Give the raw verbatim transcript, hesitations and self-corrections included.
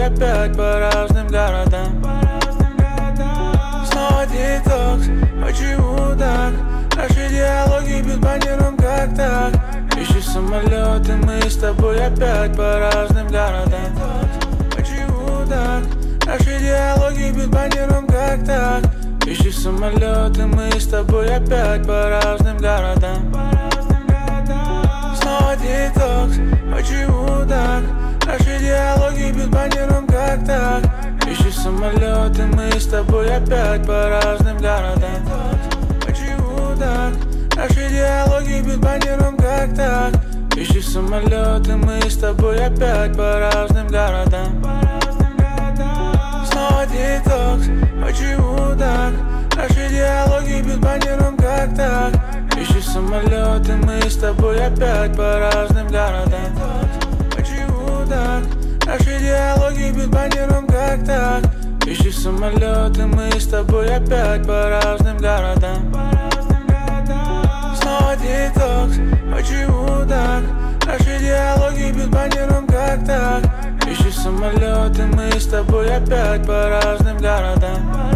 опять по разным городам. Снова детокс, почему так? Наши диалоги бьют по нервам, как так? Ищи самолеты, мы с тобой опять по разным городам. Почему так? Наши диалоги бьют по нервам, как так? Ищи самолеты, мы с тобой опять по разным городам. Снова детокс, почему так? Наши диалоги бьют по нервам, как так? Ищи самолеты, мы с тобой опять по разным городам. Почему так? Наши диалоги бьют по нервам, как так? Ищи самолеты, мы с тобой опять по разным городам. Снова детокс, почему так? Наши диалоги бьют по нервам, как так? Ищи самолеты, мы с тобой опять по разным городам. Почему так? Наши диалоги бьют по нервам, как так? Ищи самолеты, мы с тобой опять по разным городам. Снова детокс, почему так? Наши диалоги бьют по нервам, как так? Ищи самолеты, мы с тобой опять по разным городам.